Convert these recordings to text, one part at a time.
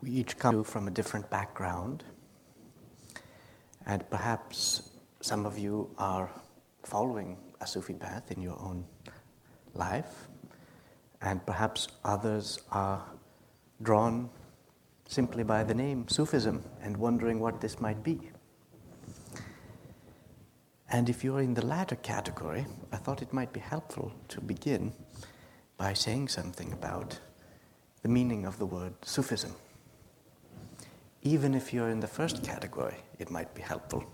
We each come from a different background, and perhaps some of you are following a Sufi path in your own life, and perhaps others are drawn simply by the name Sufism and wondering what this might be. And if you're in the latter category, I thought it might be helpful to begin by saying something about the meaning of the word Sufism. Even if you're in the first category, it might be helpful.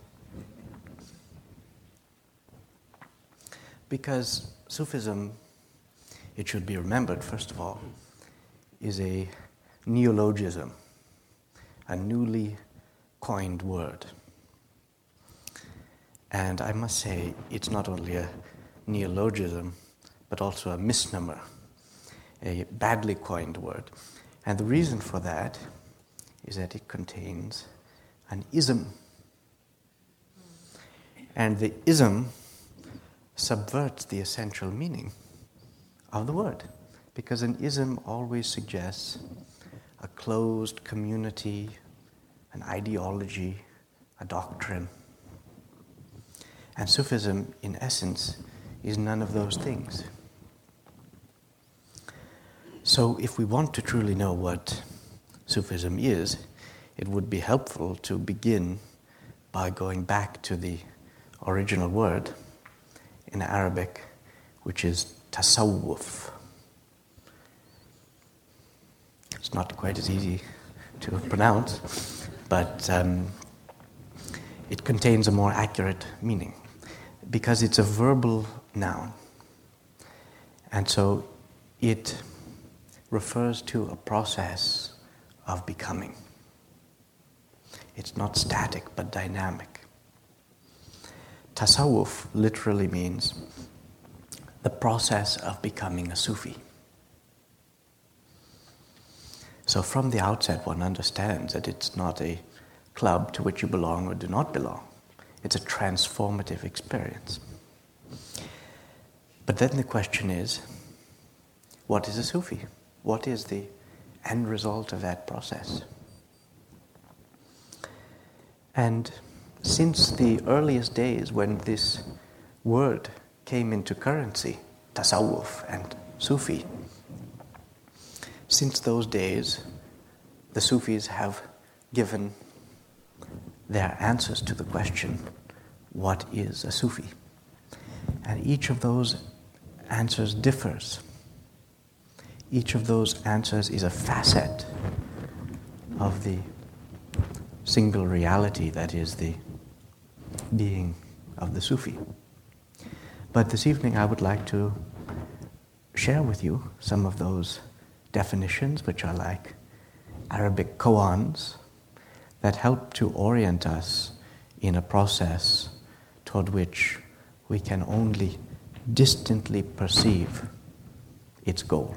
Because Sufism, it should be remembered, first of all, is a neologism, a newly coined word. And I must say, it's not only a neologism, but also a misnomer, a badly coined word. And the reason for that is that it contains an ism. And the ism subverts the essential meaning of the word, because an ism always suggests a closed community, an ideology, a doctrine. And Sufism, in essence, is none of those things. So if we want to truly know what Sufism is, it would be helpful to begin by going back to the original word in Arabic, which is tasawwuf. It's not quite as easy to pronounce, but it contains a more accurate meaning because it's a verbal noun. And so it refers to a process of becoming. It's not static but dynamic. Tasawwuf literally means the process of becoming a Sufi. So from the outset one understands that it's not a club to which you belong or do not belong. It's a transformative experience. But then the question is, what is a Sufi? What is the end result of that process? And since the earliest days when this word came into currency, tasawwuf and Sufi, since those days, the Sufis have given their answers to the question, what is a Sufi? And each of those answers differs. Each of those answers is a facet of the single reality that is the being of the Sufi. But this evening I would like to share with you some of those definitions, which are like Arabic koans, that help to orient us in a process toward which we can only distantly perceive its goal.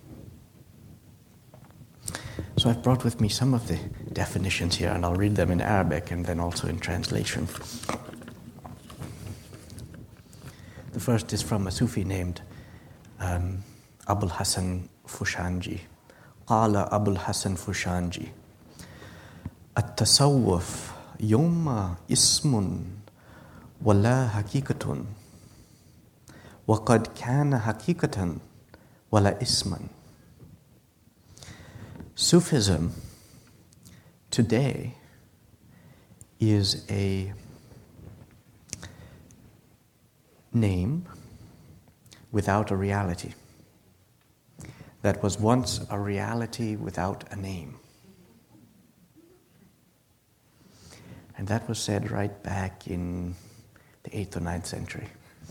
So I've brought with me some of the definitions here, and I'll read them in Arabic and then also in translation. The first is from a Sufi named Abul Hasan Fushanji. Qala Abul Hasan Fushanji. التصوف يوم اسم ولا حقيقة وقد كان حقيقة ولا اسما. Sufism today is a name without a reality that was once a reality without a name. And that was said right back in the 8th or 9th century.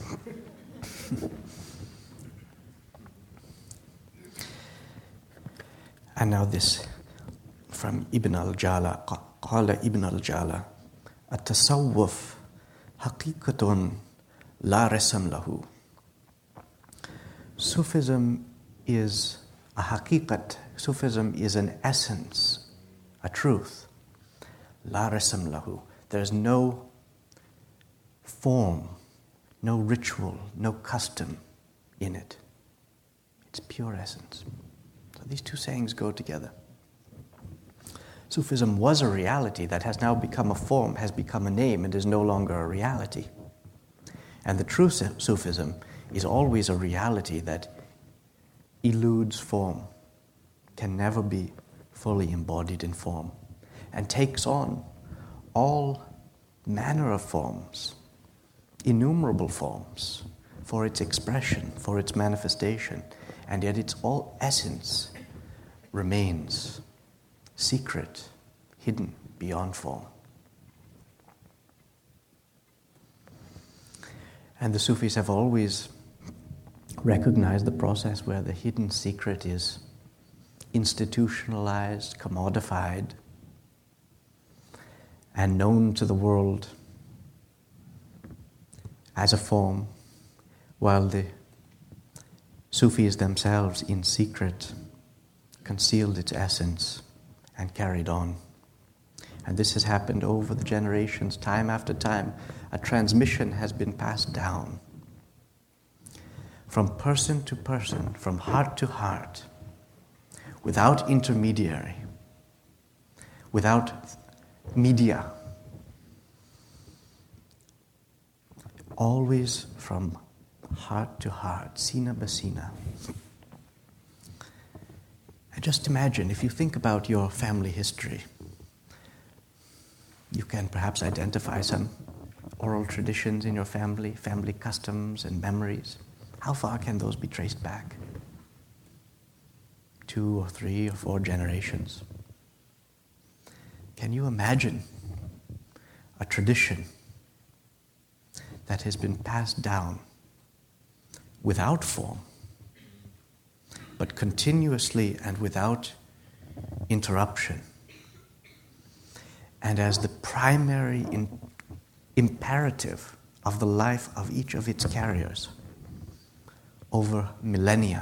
And now this from Ibn al-Jala. قال Ibn al-Jala التصوف حقيقة لا رسم له. Sufism is a haqiqat. Sufism is an essence, a truth. La rasam lahu. There's no form, no ritual, no custom in it. It's pure essence. So these two sayings go together. Sufism was a reality that has now become a form, has become a name, and is no longer a reality. And the true Sufism is always a reality that eludes form, can never be fully embodied in form, and takes on all manner of forms, innumerable forms, for its expression, for its manifestation, and yet its all essence remains secret, hidden beyond form. And the Sufis have always recognized the process where the hidden secret is institutionalized, commodified, and known to the world as a form, while the Sufis themselves in secret concealed its essence and carried on. And this has happened over the generations, time after time. A transmission has been passed down from person to person, from heart to heart, without intermediary, without media, always from heart to heart, sina basina. And just imagine, if you think about your family history, you can perhaps identify some oral traditions in your family, family customs and memories. How far can those be traced back? 2 or 3 or 4 generations. Can you imagine a tradition that has been passed down without form, but continuously and without interruption, and as the primary imperative of the life of each of its carriers over millennia?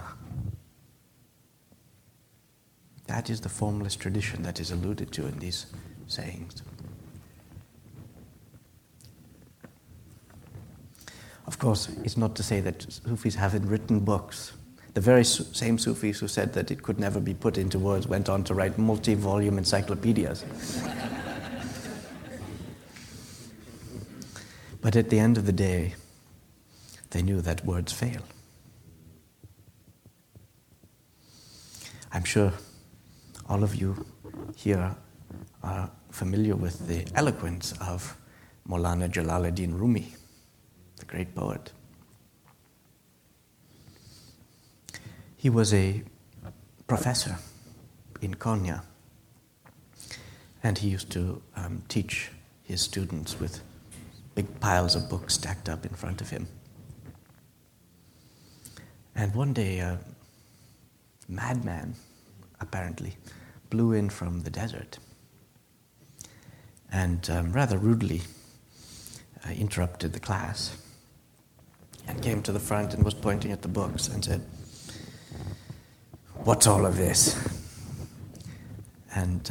That is the formless tradition that is alluded to in these sayings. Of course, it's not to say that Sufis haven't written books. The very same Sufis who said that it could never be put into words went on to write multi-volume encyclopedias. But at the end of the day, they knew that words fail. I'm sure all of you here are familiar with the eloquence of Maulana Jalaluddin Rumi, the great poet. He was a professor in Konya, and he used to teach his students with big piles of books stacked up in front of him. And one day, a madman, apparently, blew in from the desert and rather rudely interrupted the class and came to the front and was pointing at the books and said, "What's all of this?" And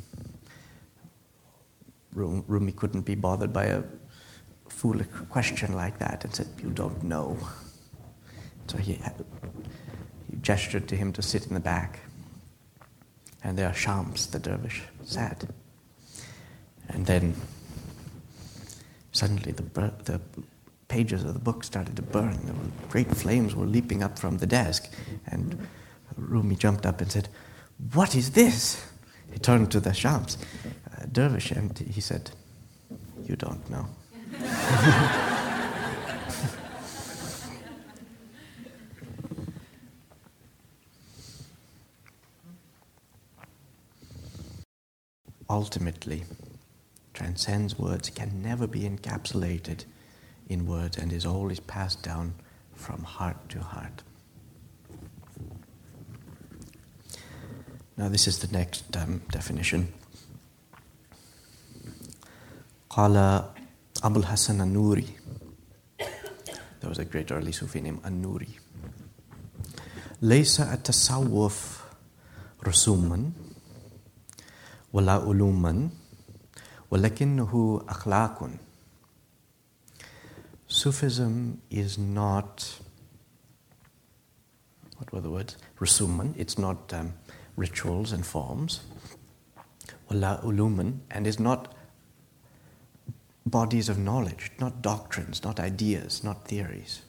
Rumi couldn't be bothered by a foolish question like that and said, "You don't know." So he gestured to him to sit in the back. And there Shams, the dervish, sat. And then suddenly the pages of the book started to burn. Great flames were leaping up from the desk. And Rumi jumped up and said, "What is this?" He turned to the Shams, dervish, and he said, "You don't know." Ultimately, transcends words, can never be encapsulated in words, and is always passed down from heart to heart. Now this is the next definition. Qala Abul Hasan An-Nuri. There was a great early Sufi named An-Nuri. Laysa at-tasawwuf rusuman wala uluman walakinnahu akhlaqun. Sufism is not, what were the words? Rusuman. It's not rituals and forms. uluman, and is not bodies of knowledge, not doctrines, not ideas, not theories.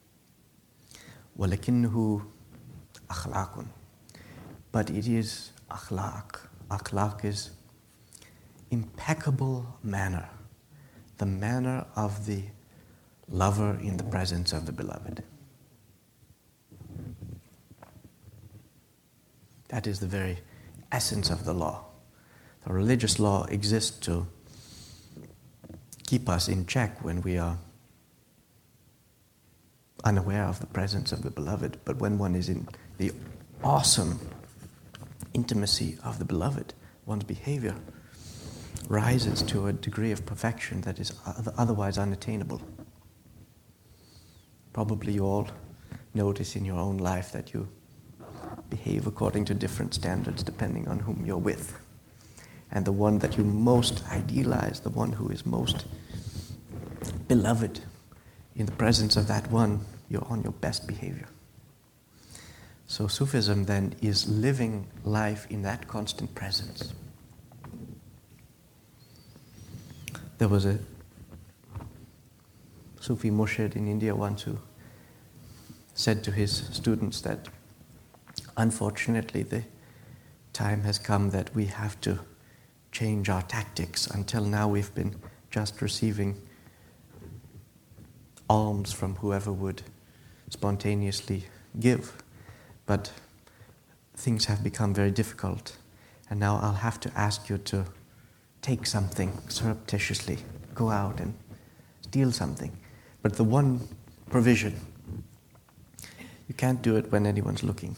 وَلَكِنَّهُ أَخْلَاقٌ. But it is akhlaq. Akhlaq is impeccable manner, the manner of the lover in the presence of the beloved. That is the very essence of the law. The religious law exists to keep us in check when we are unaware of the presence of the beloved. But when one is in the awesome intimacy of the beloved, one's behavior rises to a degree of perfection that is otherwise unattainable. Probably you all notice in your own life that you behave according to different standards depending on whom you're with. And the one that you most idealize, the one who is most beloved, in the presence of that one, you're on your best behavior. So Sufism then is living life in that constant presence. There was a Sufi Murshid in India once who said to his students that unfortunately the time has come that we have to change our tactics. Until now we've been just receiving alms from whoever would spontaneously give. But things have become very difficult, and now I'll have to ask you to take something surreptitiously, go out and steal something. But the one provision, you can't do it when anyone's looking.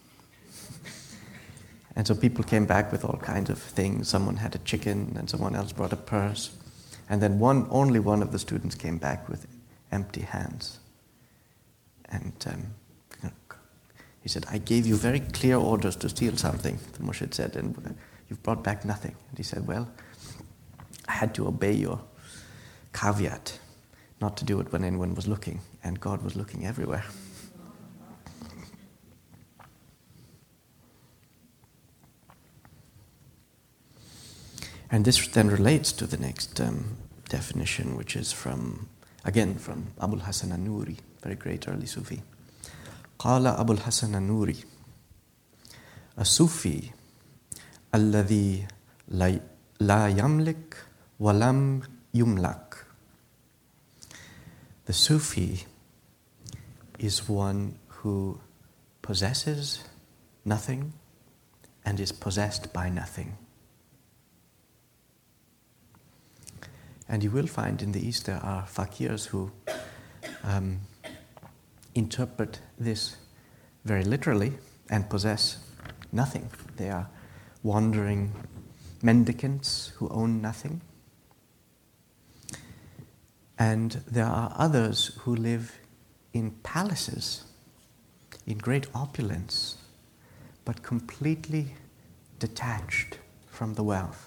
And so people came back with all kinds of things. Someone had a chicken, and someone else brought a purse. And then only one of the students came back with empty hands. And he said, I gave you very clear orders to steal something, the Murshid said, and you've brought back nothing. And he said, well, I had to obey your caveat, not to do it when anyone was looking, and God was looking everywhere. And this then relates to the next definition, which is from Abul Hasan al-Nuri, very great early Sufi. Qala Abul Hasan al-Nuri, الصوفي الذي لا يملك ولم يملك. The Sufi is one who possesses nothing and is possessed by nothing. And you will find in the East there are fakirs who interpret this very literally and possess nothing. They are wandering mendicants who own nothing. And there are others who live in palaces, in great opulence, but completely detached from the wealth,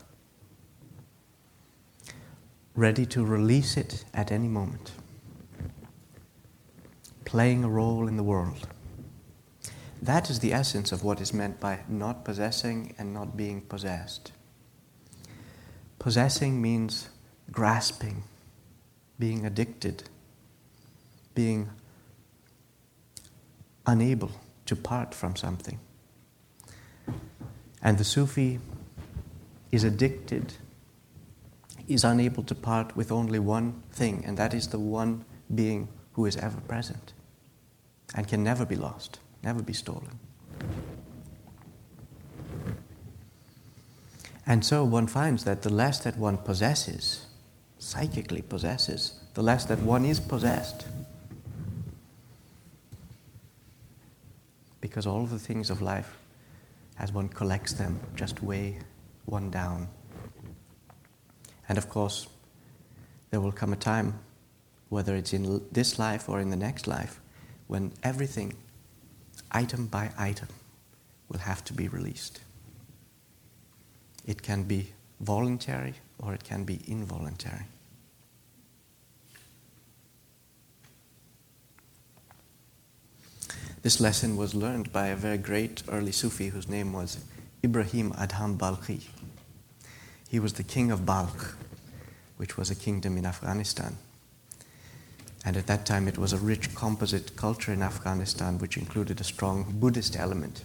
ready to release it at any moment, playing a role in the world. That is the essence of what is meant by not possessing and not being possessed. Possessing means grasping, being addicted, being unable to part from something. And the Sufi is addicted, is unable to part with only one thing, and that is the one being who is ever present and can never be lost, never be stolen. And so one finds that the less that one possesses, psychically possesses, the less that one is possessed. Because all of the things of life, as one collects them, just weigh one down. And of course, there will come a time, whether it's in this life or in the next life, when everything, item by item, will have to be released. It can be voluntary or it can be involuntary. This lesson was learned by a very great early Sufi whose name was Ibrahim Adham Balkhi. He was the king of Balkh, which was a kingdom in Afghanistan. And at that time, it was a rich composite culture in Afghanistan, which included a strong Buddhist element.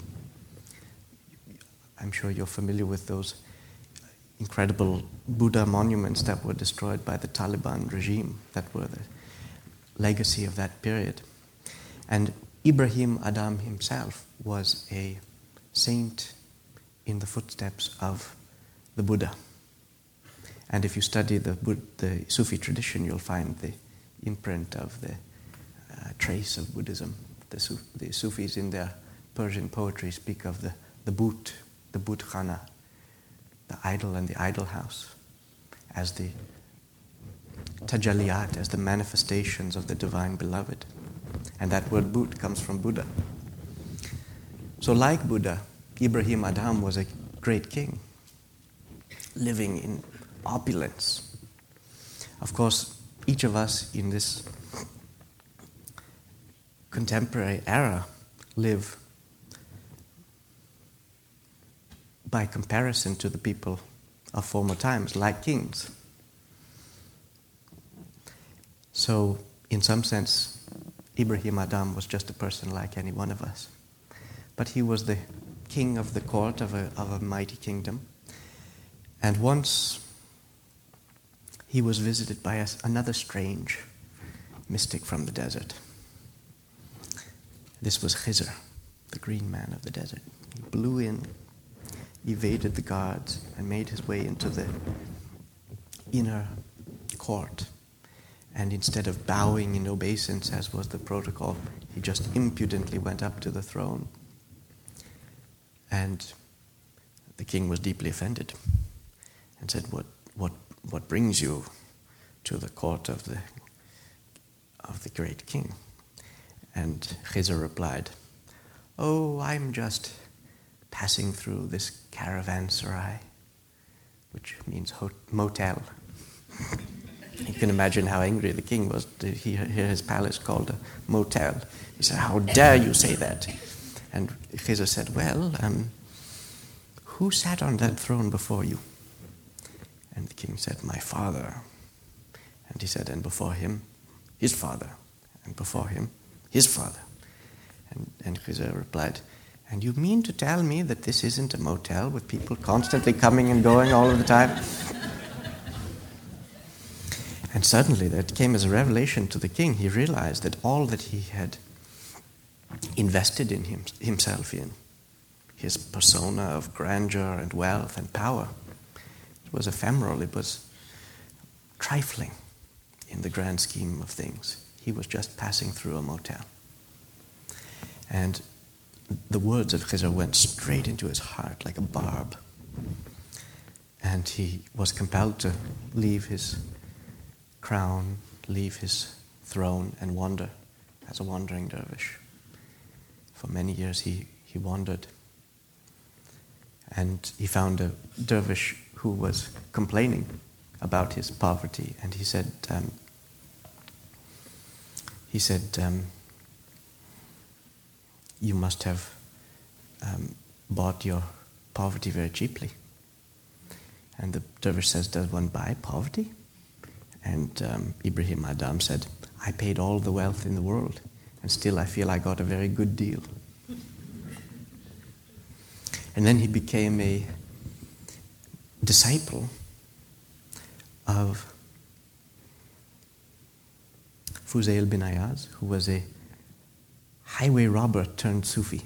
I'm sure you're familiar with those incredible Buddha monuments that were destroyed by the Taliban regime, that were the legacy of that period. And Ibrahim Adam himself was a saint in the footsteps of the Buddha. And if you study the Sufi tradition, you'll find the imprint of the trace of Buddhism. The Sufis in their Persian poetry speak of the But, the But Khana, the idol and the idol house, as the tajalliyat, as the manifestations of the divine beloved. And that word But comes from Buddha. So like Buddha, Ibrahim Adam was a great king, living in opulence. Of course, each of us in this contemporary era live by comparison to the people of former times, like kings. So, in some sense, Ibrahim Adam was just a person like any one of us. But he was the king of the court of a mighty kingdom. And once he was visited by another strange mystic from the desert. This was Khizr, the green man of the desert. He blew in, evaded the guards, and made his way into the inner court. And instead of bowing in obeisance, as was the protocol, he just impudently went up to the throne. And the king was deeply offended and said, What brings you to the court of the great king? And Khizr replied, Oh, I'm just passing through this caravanserai, which means motel. You can imagine how angry the king was to hear his palace called a motel. He said, How dare you say that? And Khizr said, Well, who sat on that throne before you? And the king said, My father. And he said, And before him, his father. And before him, his father. And Khizr replied, And you mean to tell me that this isn't a motel with people constantly coming and going all of the time? And suddenly that came as a revelation to the king. He realized that all that he had invested in himself in, his persona of grandeur and wealth and power, it was ephemeral, it was trifling in the grand scheme of things. He was just passing through a motel. And the words of Khizr went straight into his heart like a barb. And he was compelled to leave his crown, leave his throne, and wander as a wandering dervish. For many years he wandered. And he found a dervish who was complaining about his poverty. And he said, you must have bought your poverty very cheaply. And the dervish says, Does one buy poverty? And Ibrahim Adam said, I paid all the wealth in the world, and still I feel I got a very good deal. And then he became a disciple of Fuzail bin Ayaz, who was a highway robber turned Sufi.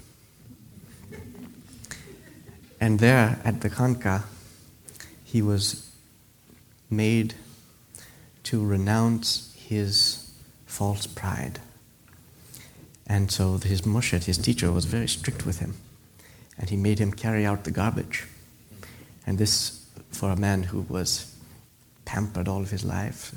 And there at the Khanqa, he was made to renounce his false pride. And so his murshid, his teacher, was very strict with him. And he made him carry out the garbage. And this, for a man who was pampered all of his life.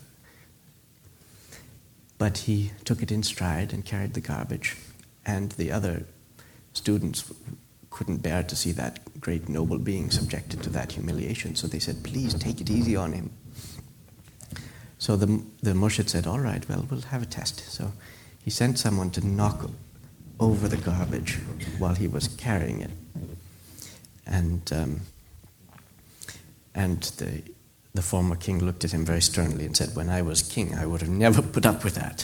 But he took it in stride and carried the garbage. And the other students couldn't bear to see that great noble being subjected to that humiliation. So they said, Please take it easy on him. So the murshid said, All right, well, we'll have a test. So he sent someone to knock over the garbage while he was carrying it. And And the former king looked at him very sternly and said, "When I was king, I would have never put up with that."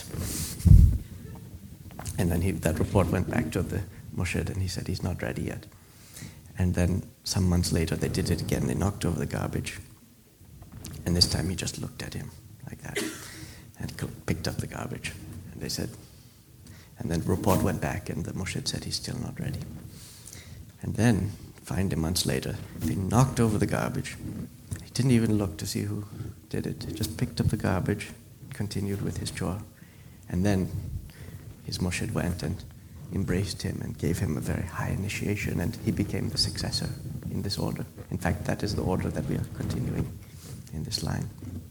And then that report went back to the Murshid, and he said, "He's not ready yet." And then some months later, they did it again. They knocked over the garbage. And this time he just looked at him like that and picked up the garbage. And they said, and then the report went back, and the Murshid said, "He's still not ready." And then, 5 months later, they knocked over the garbage. He didn't even look to see who did it. He just picked up the garbage, continued with his chore. And then his Murshid went and embraced him and gave him a very high initiation, and he became the successor in this order. In fact, that is the order that we are continuing in this line.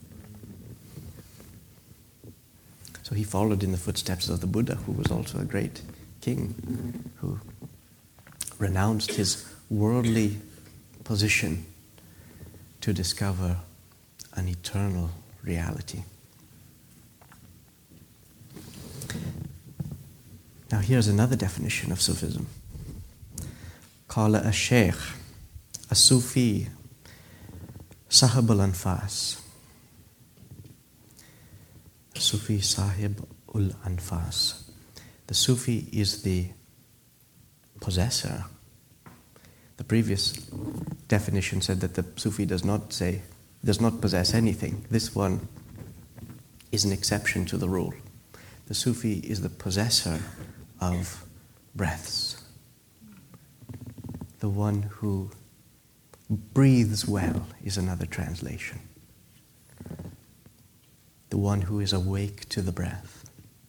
So he followed in the footsteps of the Buddha, who was also a great king, who renounced his worldly position to discover an eternal reality. Now here's another definition of Sufism. Qala al-Shaykh, al-Sufi, Sahib al-Anfas. Sufi Sahib ul-Anfas. The Sufi is the possessor. The previous definition said that the Sufi does not possess anything. This one is an exception to the rule. The Sufi is the possessor of breaths. The one who breathes well is another translation. The one who is awake to the breath.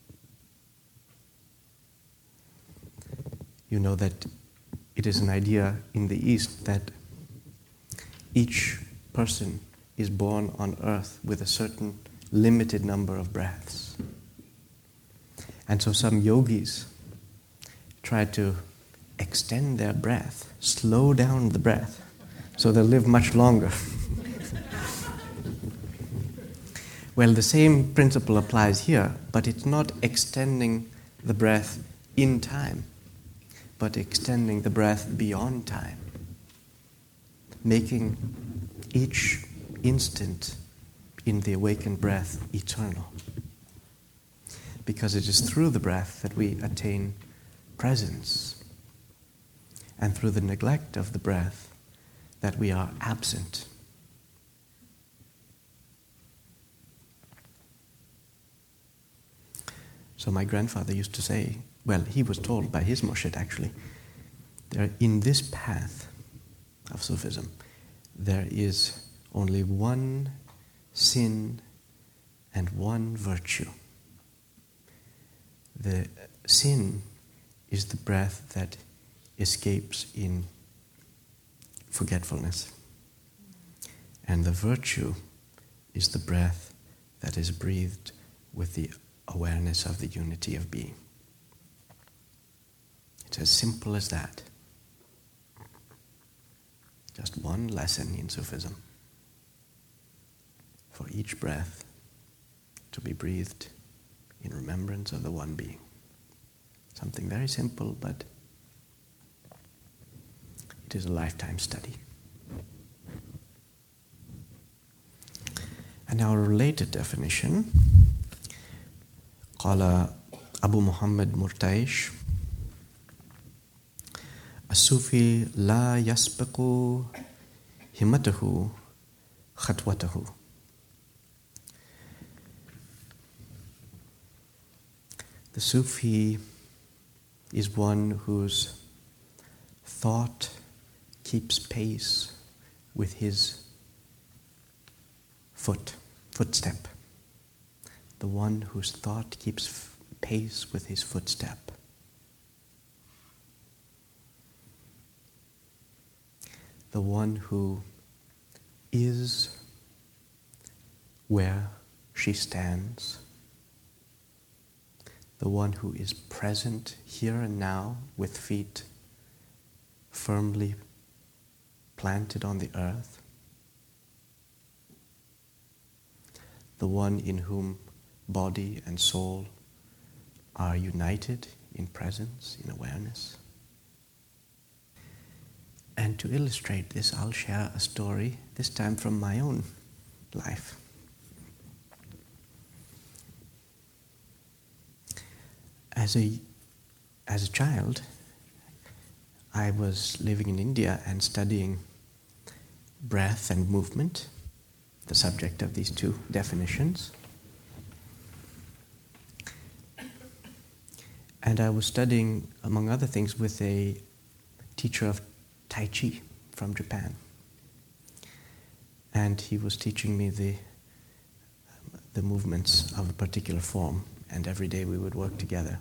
You know that it is an idea in the East that each person is born on earth with a certain limited number of breaths. And so some yogis try to extend their breath, slow down the breath, so they'll live much longer. Well, the same principle applies here, but it's not extending the breath in time, but extending the breath beyond time, making each instant in the awakened breath eternal. Because it is through the breath that we attain presence, and through the neglect of the breath that we are absent. So my grandfather used to say, well, he was told by his Murshid actually, in this path of Sufism, there is only one sin and one virtue. The sin is the breath that escapes in forgetfulness. And the virtue is the breath that is breathed with the awareness of the unity of being. It's as simple as that. Just one lesson in Sufism. For each breath to be breathed in remembrance of the one being. Something very simple, but it is a lifetime study. And now a related definition. Qala Abu Muhammad Murtaish, As-Sufi la yasbiqu himmatahu khatwatahu. The Sufi is one whose thought keeps pace with his footstep. The one whose thought keeps pace with his footstep. The one who is where she stands. The one who is present here and now with feet firmly planted on the earth. The one in whom body and soul are united in presence, in awareness. And to illustrate this, I'll share a story, this time from my own life. As a child, I was living in India and studying breath and movement, the subject of these two definitions. And I was studying, among other things, with a teacher of Tai Chi from Japan. And he was teaching me the movements of a particular form, and every day we would work together.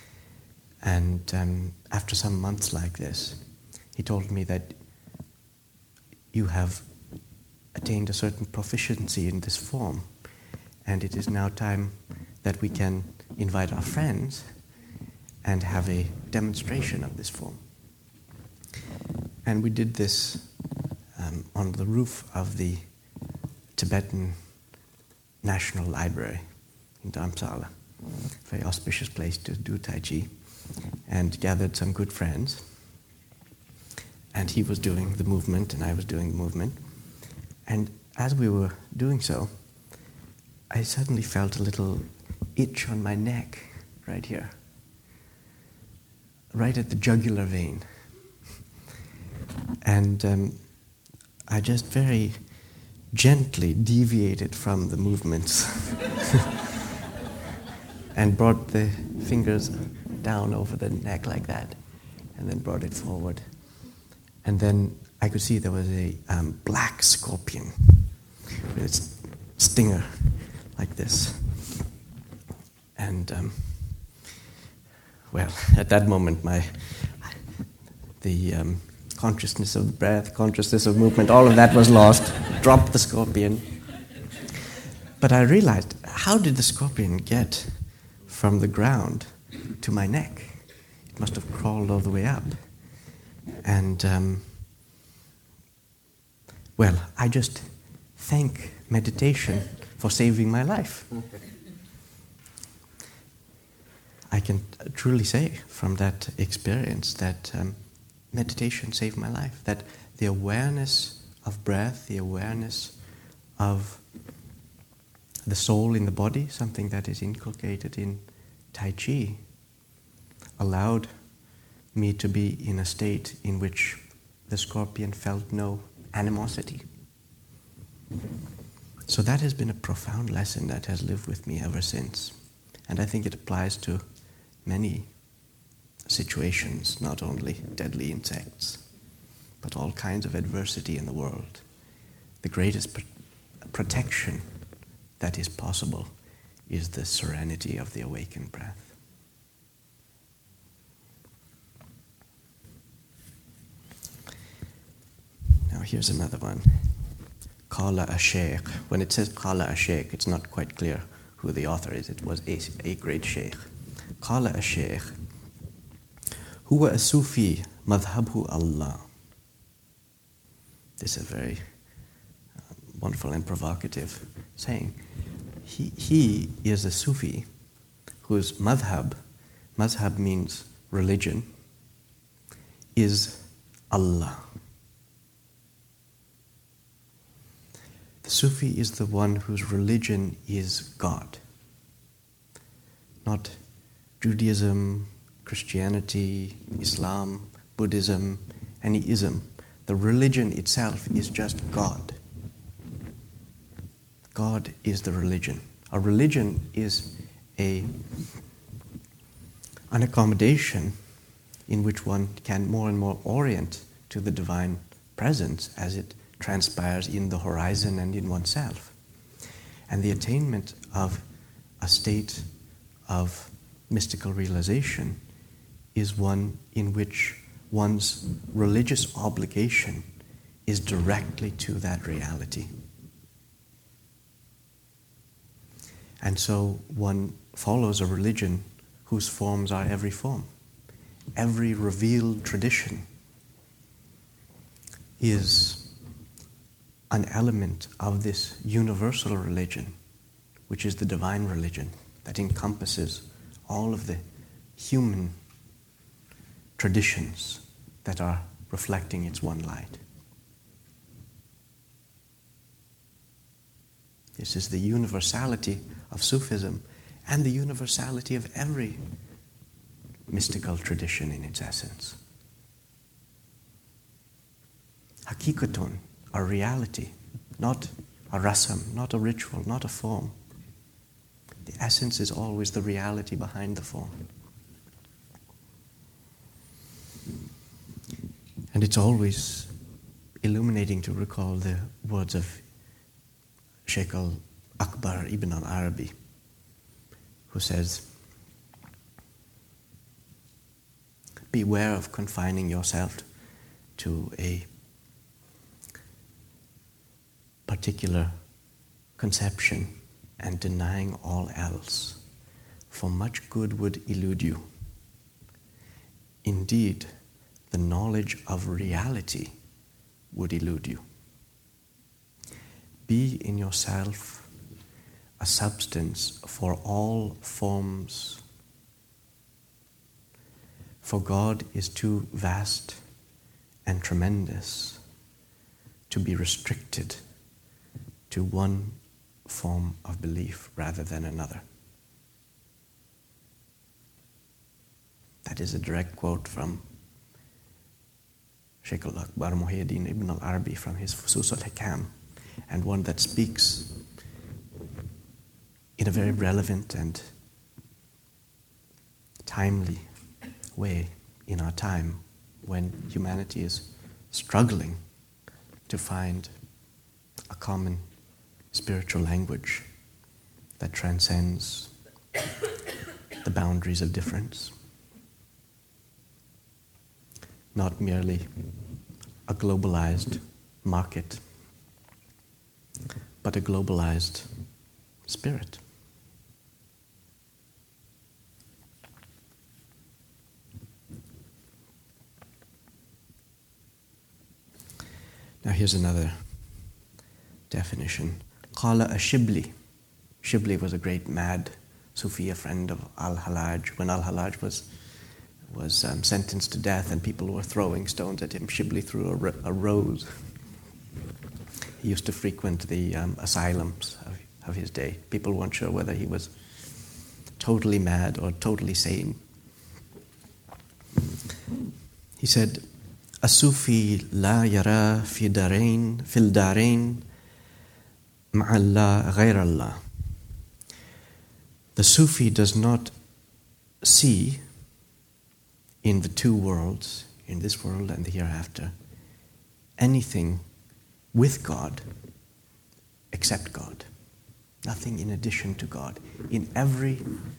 And after some months like this, he told me that you have attained a certain proficiency in this form, and it is now time that we can invite our friends and have a demonstration of this form. And we did this on the roof of the Tibetan National Library in Dharamsala, a very auspicious place to do Tai Chi, and gathered some good friends. And he was doing the movement and I was doing the movement. And as we were doing so, I suddenly felt a little itch on my neck right here, right at the jugular vein. And I just very gently deviated from the movements and brought the fingers down over the neck like that, and then brought it forward. And then I could see there was a black scorpion with its stinger like this. And well, at that moment, the consciousness of breath, consciousness of movement, all of that was lost. Dropped the scorpion. But I realized, how did the scorpion get from the ground to my neck? It must have crawled all the way up. And, well, I just thank meditation for saving my life. I can truly say from that experience that meditation saved my life, that the awareness of breath, the awareness of the soul in the body, something that is inculcated in Tai Chi, allowed me to be in a state in which the scorpion felt no animosity. So that has been a profound lesson that has lived with me ever since. And I think it applies to many situations, not only deadly insects, but all kinds of adversity in the world. The greatest protection that is possible is the serenity of the awakened breath. Now here's another one. Qala a-Shaykh. When it says Qala a-Shaykh, it's not quite clear who the author is. It was a great Shaykh. Qala a-Shaykh. Huwa a-Sufi madhabhu Allah. This is a very wonderful and provocative saying. He is a Sufi whose madhab means religion, is Allah. The Sufi is the one whose religion is God, not Judaism, Christianity, Islam, Buddhism, any ism. The religion itself is just God. God is the religion. A religion is an accommodation in which one can more and more orient to the divine presence as it transpires in the horizon and in oneself. And the attainment of a state of mystical realization is one in which one's religious obligation is directly to that reality. And so one follows a religion whose forms are every form. Every revealed tradition is an element of this universal religion, which is the divine religion that encompasses all of the human traditions that are reflecting its one light. This is the universality of Sufism and the universality of every mystical tradition in its essence. Hakikatun, a reality, not a rasam, not a ritual, not a form. The essence is always the reality behind the form. And it's always illuminating to recall the words of Sheikh al-Akbar ibn al-Arabi, who says, beware of confining yourself to a particular conception and denying all else, for much good would elude you. Indeed, the knowledge of reality would elude you. Be in yourself a substance for all forms, for God is too vast and tremendous to be restricted to one form of belief rather than another. That is a direct quote from Sheikh al-Akbar Muhyiddin ibn al-Arabi from his Fusus al-Hikam, and one that speaks in a very relevant and timely way in our time when humanity is struggling to find a common spiritual language that transcends the boundaries of difference. Not merely a globalized market, but a globalized spirit. Now here's another definition. Qala ash-Shibli. Shibli was a great mad Sufi, a friend of Al-Hallaj. When Al-Hallaj was sentenced to death and people were throwing stones at him, Shibli threw a rose. He used to frequent the asylums of his day. People weren't sure whether he was totally mad or totally sane. He said, "As-Sufi la yara fi darain fil darain ma'allah ghayr Allah." The Sufi does not see in the two worlds, in this world and the hereafter, anything with God except God. Nothing in addition to God. In every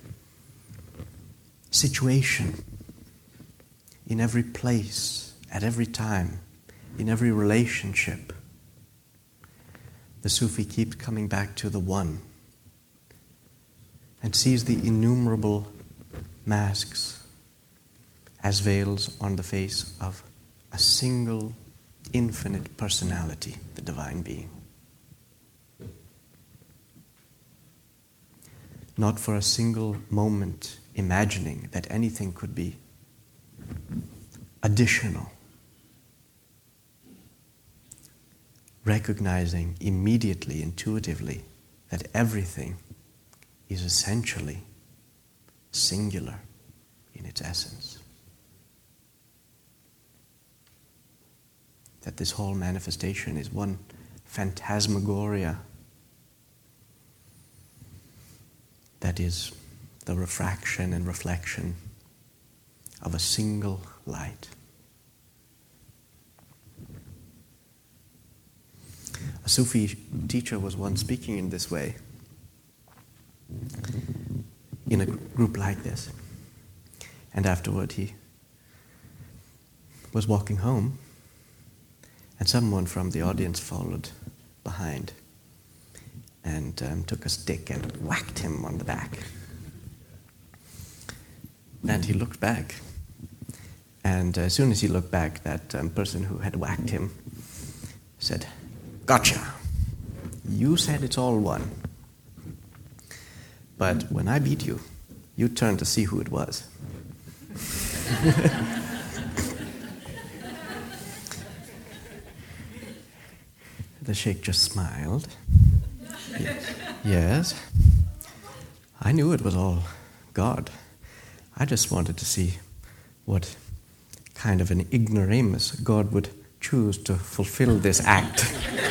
situation, in every place, at every time, in every relationship, the Sufi keeps coming back to the one and sees the innumerable masks as veils on the face of a single infinite personality, the divine being. Not for a single moment imagining that anything could be additional. Recognizing immediately, intuitively, that everything is essentially singular in its essence. That this whole manifestation is one phantasmagoria that is the refraction and reflection of a single light. A Sufi teacher was once speaking in this way in a group like this. And afterward he was walking home and someone from the audience followed behind and took a stick and whacked him on the back. And he looked back. And as soon as he looked back, that person who had whacked him said, "Gotcha. You said it's all one. But when I beat you, you turned to see who it was." The Sheikh just smiled. Yes. I knew it was all God. I just wanted to see what kind of an ignoramus God would choose to fulfill this act.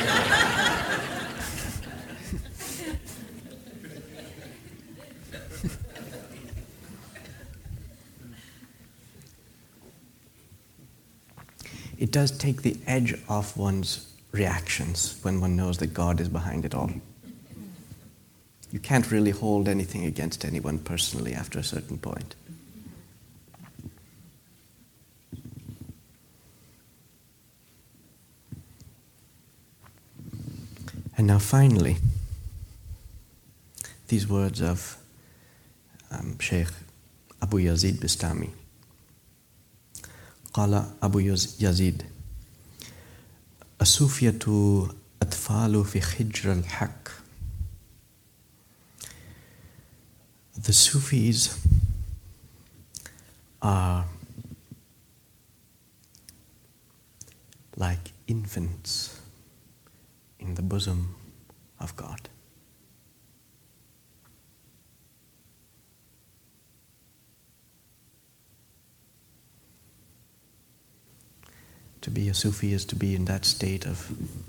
It does take the edge off one's reactions when one knows that God is behind it all. You can't really hold anything against anyone personally after a certain point. And now finally, these words of Sheikh Abu Yazid Bistami. قال أبو يزيد الصوفية أطفال في حجر الحق. The Sufis are like infants in the bosom of God. To be a Sufi is to be in that state of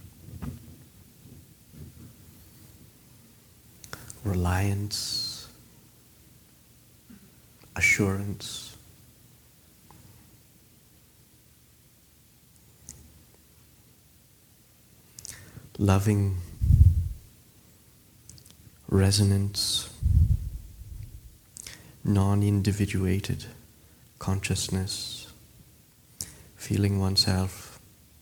reliance, assurance, loving resonance, non-individuated consciousness, feeling oneself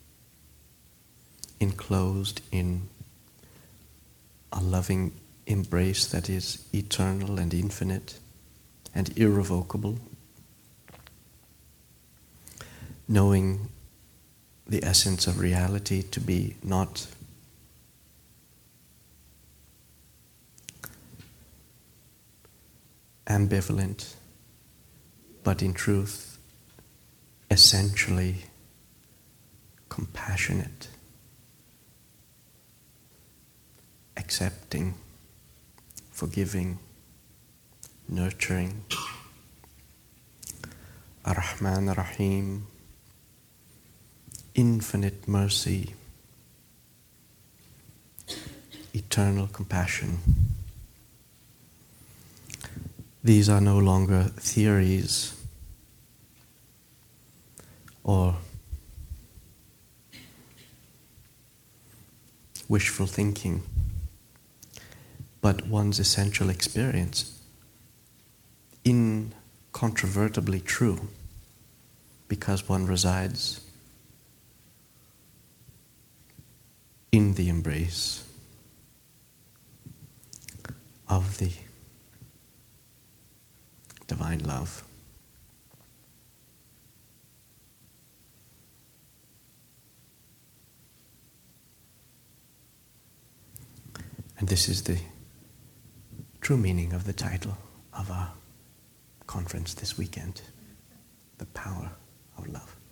enclosed in a loving embrace that is eternal and infinite and irrevocable, knowing the essence of reality to be not ambivalent, but in truth essentially compassionate, accepting, forgiving, nurturing, Ar-Rahman Ar-Rahim, infinite mercy, eternal compassion. These are no longer theories or wishful thinking, but one's essential experience, incontrovertibly true, because one resides in the embrace of the divine love. And this is the true meaning of the title of our conference this weekend, The Power of Love.